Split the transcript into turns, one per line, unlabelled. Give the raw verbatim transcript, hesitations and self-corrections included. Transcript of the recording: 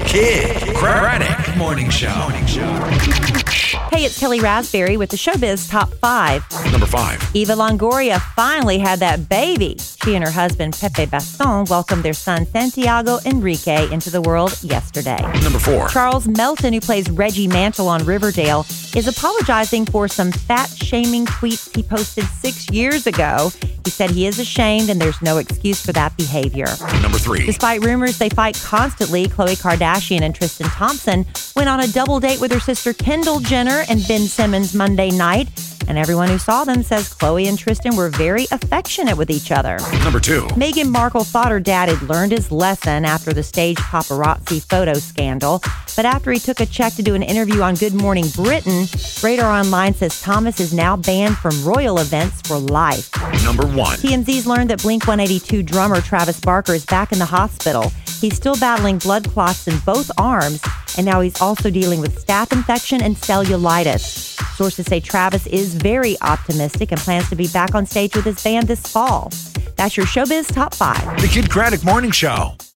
Kid Craddock Morning Show. Morning Show.
Hey, it's Kelly Raspberry with the Showbiz Top five.
Number five.
Eva Longoria finally had that baby. She and her husband, Pepe Baston, welcomed their son, Santiago Enrique, into the world yesterday.
Number four.
Charles Melton, who plays Reggie Mantle on Riverdale, is apologizing for some fat-shaming tweets he posted six years ago. He said he is ashamed and there's no excuse for that behavior.
Number three.
Despite rumors they fight constantly, Khloe Kardashian and Tristan Thompson went on a double date with her sister Kendall Jenner and Ben Simmons Monday night. And everyone who saw them says Khloe and Tristan were very affectionate with each other.
Number two.
Meghan Markle thought her dad had learned his lesson after the staged paparazzi photo scandal. But after he took a check to do an interview on Good Morning Britain, Radar Online says Thomas is now banned from royal events for life.
Number one.
T M Z's learned that Blink one eighty-two drummer Travis Barker is back in the hospital. He's still battling blood clots in both arms, and now he's also dealing with staph infection and cellulitis. Sources say Travis is very optimistic and plans to be back on stage with his band this fall. That's your Showbiz Top five.
The Kid Craddock Morning Show.